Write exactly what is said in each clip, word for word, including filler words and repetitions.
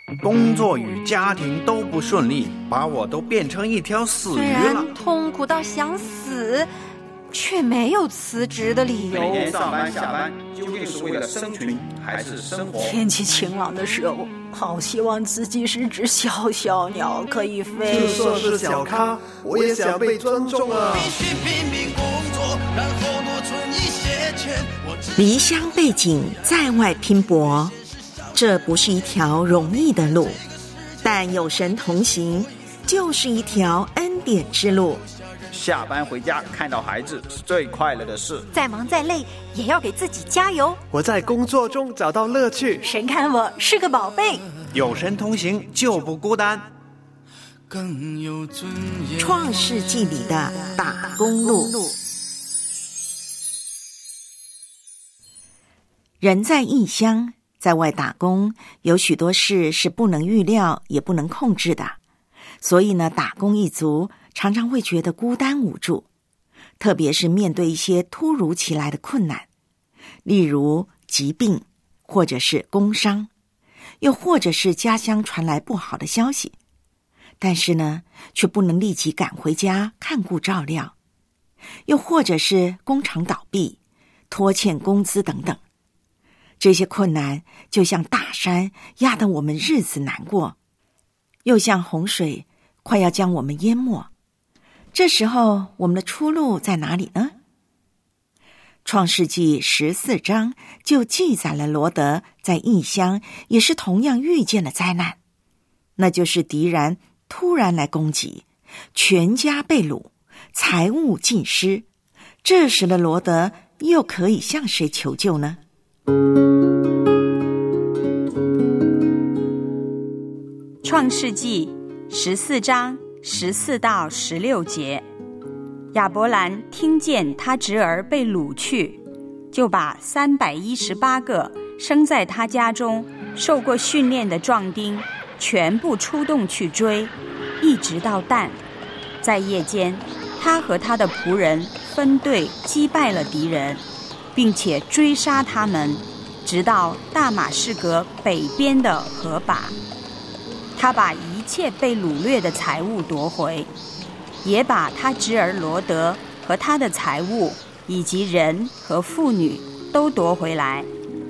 工作与家庭都不顺利，把我都变成一条死鱼了。 虽然痛苦到想死，却没有辞职的理由。 每天上班下班，究竟是为了生存还是生活？ 天气晴朗的时候，好希望自己是只小小鸟，可以飞。 就算是小咖，我也想被尊重啊！ 必须拼命工作，然后多存一些钱。 离乡背井，在外拼搏，这不是一条容易的路，但有神同行，就是一条恩典之路。 下班回家看到孩子是最快乐的事。 再忙再累，也要给自己加油。 我在工作中找到乐趣。 谁看我是个宝贝？ 有神同行就不孤单。 更有尊严。 创世纪里的打工路。人在异乡，在外打工，有许多事是不能预料也不能控制的，所以呢，打工一族常常会觉得孤单无助，特别是面对一些突如其来的困难，例如疾病，或者是工伤，又或者是家乡传来不好的消息，但是呢，却不能立即赶回家看顾照料，又或者是工厂倒闭，拖欠工资等等。这些困难就像大山压得我们日子难过，又像洪水快要将我们淹没。这时候我们的出路在哪里呢？创世纪十四章就记载了罗得在异乡也是同样遇见了灾难，那就是敌人突然来攻击，全家被掳，财物尽失。这时的罗得又可以向谁求救呢？ 创世纪十四章十四到十六节，亚伯兰听见他侄儿被掳去，就把三百一十八个生在他家中受过训练的壮丁全部出动去追，一直到但。在夜间，他和他的仆人分队击败了敌人，并且追杀他们，直到大马士革北边的河拔。他把一切被掳掠的财物夺回，也把他侄儿罗得和他的财物以及人和妇女都夺回来。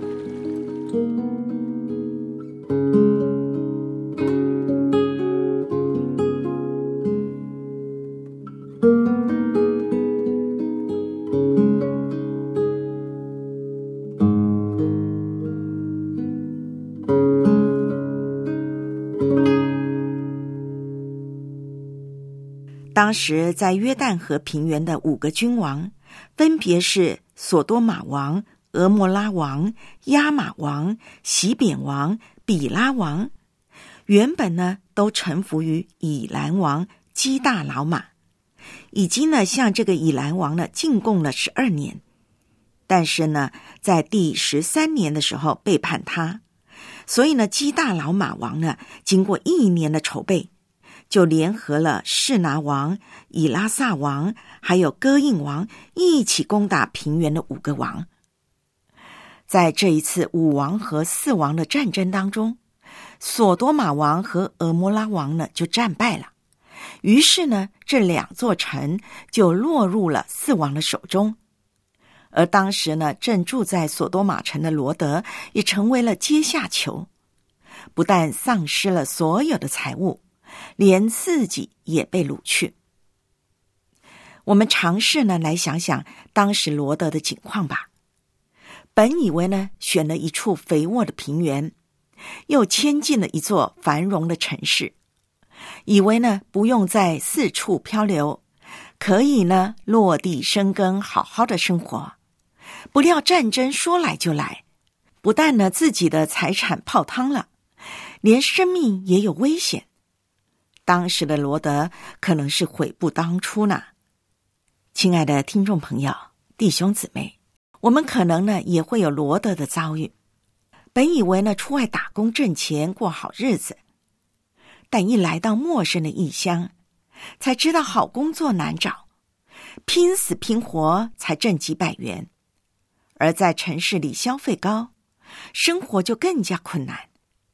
当时在约旦河平原的五个君王，分别是索多玛王、俄摩拉王、亚玛王、洗扁王、比拉王，原本呢都臣服于以兰王基大老马，已经呢向这个以兰王呢进贡了十二年，但是呢在第十三年的时候背叛他，所以呢基大老马王呢经过一年的筹备，就联合了示拿王、以拉萨王还有哥印王一起攻打平原的五个王。在这一次五王和四王的战争当中，索多玛王和俄摩拉王呢就战败了，于是呢这两座城就落入了四王的手中。而当时呢正住在索多玛城的罗得也成为了阶下囚，不但丧失了所有的财物，连自己也被掳去。我们尝试呢来想想当时罗得的情况吧。本以为呢选了一处肥沃的平原，又迁进了一座繁荣的城市，以为呢不用再四处漂流，可以呢落地生根，好好的生活。不料战争说来就来，不但呢自己的财产泡汤了，连生命也有危险。当时的罗得可能是悔不当初呢。亲爱的听众朋友、弟兄姊妹，我们可能呢也会有罗得的遭遇。本以为呢出外打工挣钱过好日子，但一来到陌生的异乡，才知道好工作难找，拼死拼活才挣几百元，而在城市里消费高，生活就更加困难。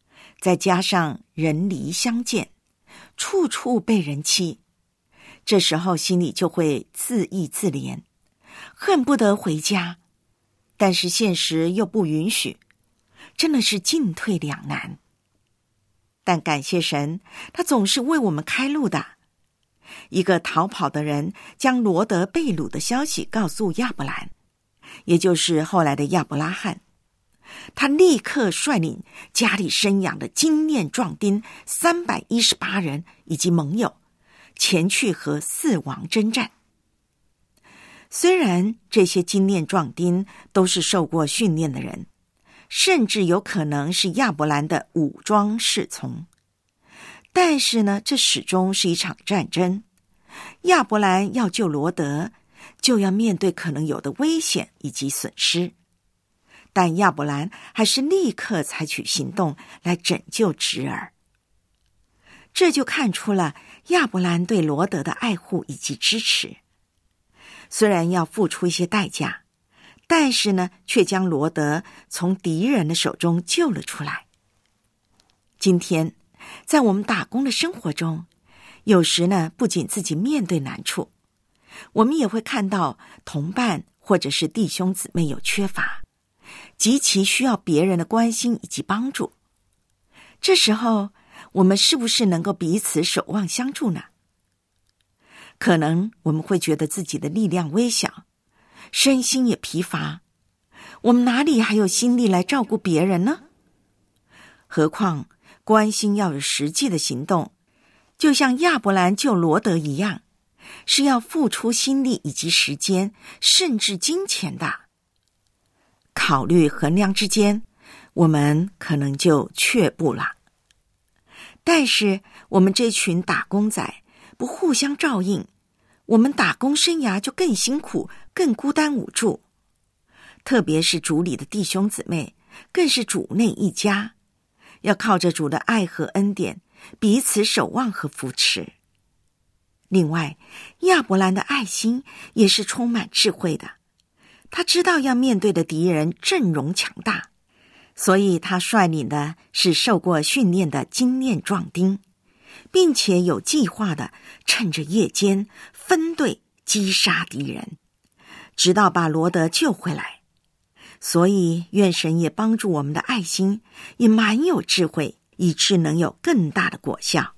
再加上人离相见，处处被人欺，这时候心里就会自义自怜，恨不得回家，但是现实又不允许，真的是进退两难。但感谢神，他总是为我们开路的。一个逃跑的人将罗得被掳的消息告诉亚伯兰，也就是后来的亚伯拉罕。他立刻率领家里生养的精练壮丁三百一十八人以及盟友前去和四王征战。虽然这些精练壮丁都是受过训练的人，甚至有可能是亚伯兰的武装侍从，但是呢，这始终是一场战争。亚伯兰要救罗得，就要面对可能有的危险以及损失，但亚伯兰还是立刻采取行动来拯救侄儿。这就看出了亚伯兰对罗得的爱护以及支持。虽然要付出一些代价，但是呢，却将罗得从敌人的手中救了出来。今天在我们打工的生活中，有时呢，不仅自己面对难处，我们也会看到同伴或者是弟兄姊妹有缺乏，极其需要别人的关心以及帮助。这时候我们是不是能够彼此守望相助呢？可能我们会觉得自己的力量微小，身心也疲乏，我们哪里还有心力来照顾别人呢？何况关心要有实际的行动，就像亚伯兰救罗得一样，是要付出心力以及时间，甚至金钱的。考虑衡量之间，我们可能就却步了。但是我们这群打工仔不互相照应，我们打工生涯就更辛苦，更孤单无助。特别是主里的弟兄姊妹，更是主内一家，要靠着主的爱和恩典，彼此守望和扶持。另外，亚伯兰的爱心也是充满智慧的，他知道要面对的敌人阵容强大，所以他率领的是受过训练的精练壮丁，并且有计划的趁着夜间分队击杀敌人，直到把罗得救回来。所以愿神也帮助我们的爱心也蛮有智慧，以致能有更大的果效。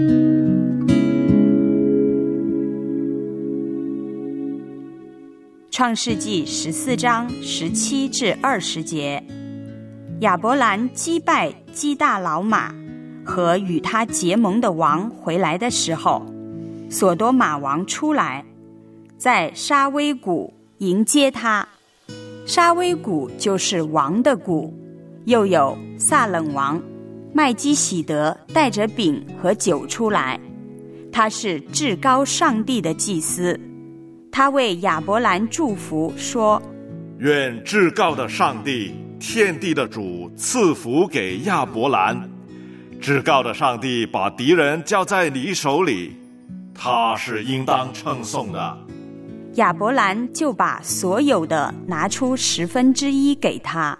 创世纪十四章十七至二十节，亚伯兰击败基大老马和与他结盟的王回来的时候，所多玛王出来，在沙威谷迎接他。沙威谷就是王的谷，又有撒冷王麦基喜德带着饼和酒出来，他是至高上帝的祭司。他为亚伯兰祝福说： 愿至高的上帝，天地的主赐福给亚伯兰。至高的上帝把敌人交在你手里，他是应当称颂的。 亚伯兰就把所有的拿出十分之一给他。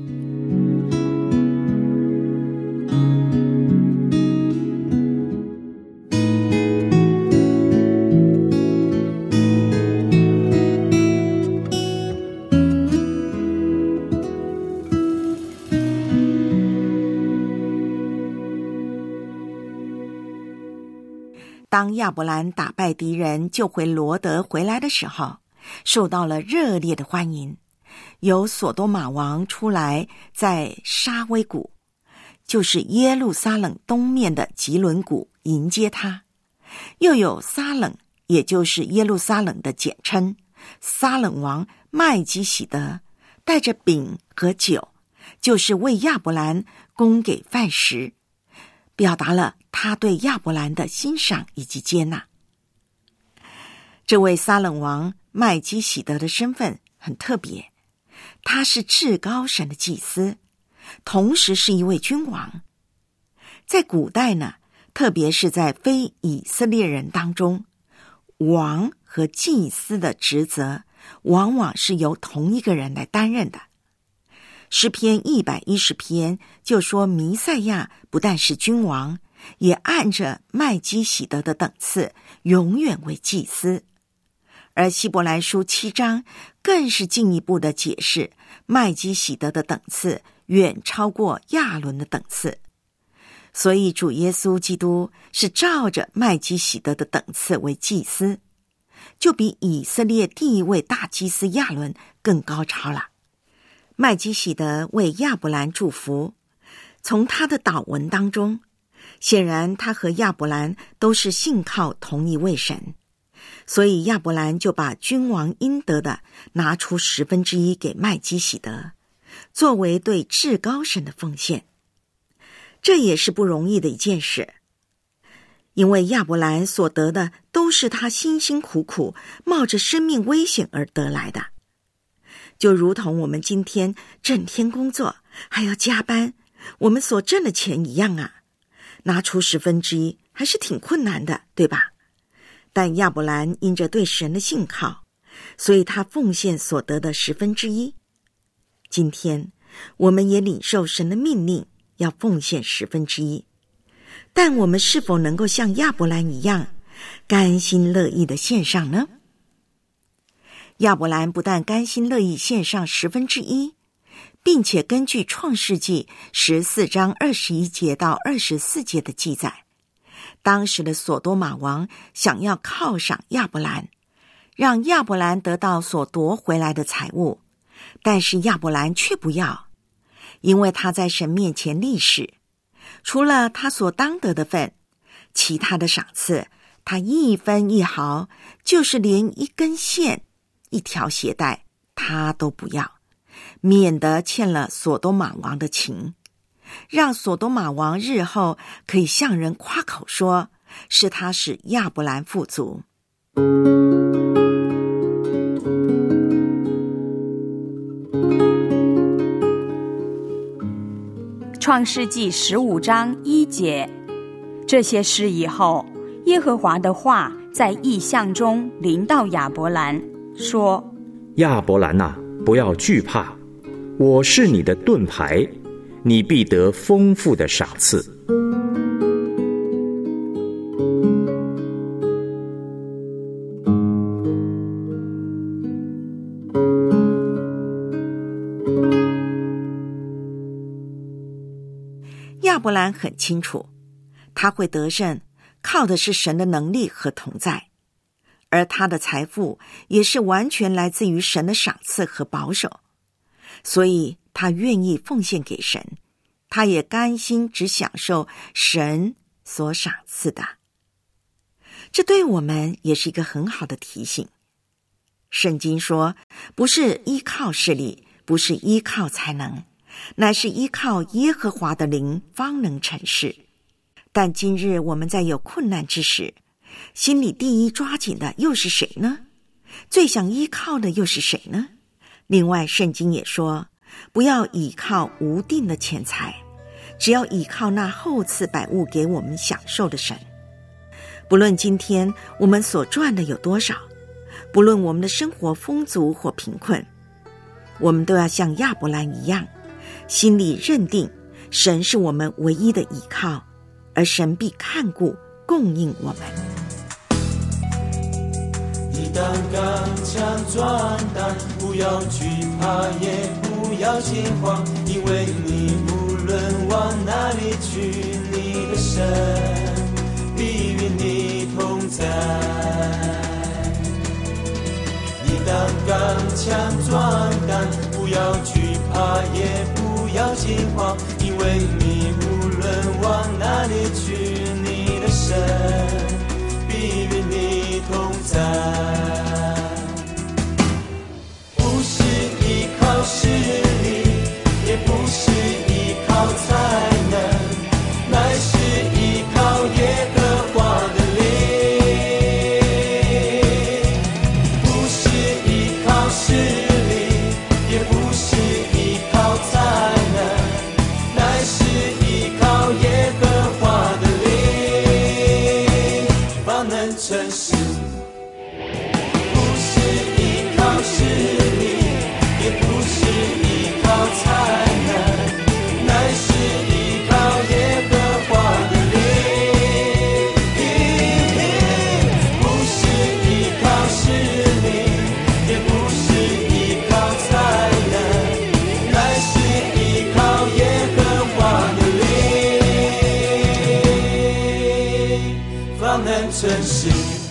当亚伯兰打败敌人救回罗得回来的时候，受到了热烈的欢迎。有所多玛王出来在沙威谷，就是耶路撒冷东面的吉伦谷迎接他，又有撒冷，也就是耶路撒冷的简称，撒冷王麦基喜德带着饼和酒，就是为亚伯兰供给饭食，表达了他对亚伯兰的欣赏以及接纳。这位撒冷王麦基喜德的身份很特别，他是至高神的祭司，同时是一位君王。在古代呢，特别是在非以色列人当中，王和祭司的职责往往是由同一个人来担任的。 诗篇一百一十篇就说弥赛亚不但是君王，也按着麦基洗德的等次永远为祭司。而希伯来书七章更是进一步的解释麦基洗德的等次远超过亚伦的等次。所以主耶稣基督是照着麦基洗德的等次为祭司，就比以色列第一位大祭司亚伦更高超了。麦基洗德为亚伯兰祝福，从他的祷文当中，显然他和亚伯兰都是信靠同一位神，所以亚伯兰就把君王应得的拿出十分之一给麦基洗德，作为对至高神的奉献。这也是不容易的一件事，因为亚伯兰所得的都是他辛辛苦苦冒着生命危险而得来的，就如同我们今天整天工作还要加班，我们所挣的钱一样啊，拿出十分之一还是挺困难的，对吧？但亚伯兰因着对神的信靠，所以他奉献所得的十分之一。今天我们也领受神的命令，要奉献十分之一，但我们是否能够像亚伯兰一样甘心乐意的献上呢？亚伯兰不但甘心乐意献上十分之一，并且根据创世纪十四章二十一节到二十四节的记载，当时的所多玛王想要犒赏亚伯兰，让亚伯兰得到所夺回来的财物，但是亚伯兰却不要，因为他在神面前立誓，除了他所当得的份，其他的赏赐他一分一毫，就是连一根线一条鞋带他都不要，免得欠了所多玛王的情，让所多玛王日后可以向人夸口说是他使亚伯兰富足。 创世纪十五章一节，这些事以后，耶和华的话在异象中临到亚伯兰，说： 亚伯兰啊，不要惧怕，我是你的盾牌，你必得丰富的赏赐。 亚伯兰很清楚，他会得胜，靠的是神的能力和同在，而他的财富也是完全来自于神的赏赐和保守，所以他愿意奉献给神，他也甘心只享受神所赏赐的。这对我们也是一个很好的提醒。圣经说，不是依靠势力，不是依靠才能，乃是依靠耶和华的灵方能成事。但今日我们在有困难之时，心里第一抓紧的又是谁呢？最想依靠的又是谁呢？另外圣经也说，不要倚靠无定的钱财，只要倚靠那厚赐百物给我们享受的神。不论今天我们所赚的有多少，不论我们的生活丰足或贫困，我们都要像亚伯兰一样，心里认定神是我们唯一的依靠，而神必看顾供应我们。 你当刚强壮胆，不要惧怕，也不要惊慌，因为你无论往哪里去，你的神必与你同在。你当刚强壮胆，不要惧怕，也不要惊慌，因为你无论往哪里去，你的神必与你同在。不是依靠势力，也不是依靠才能，乃是依靠耶和华的灵。不是依靠势力，也不是依靠才能，乃是依靠耶和华的灵。 方能成事。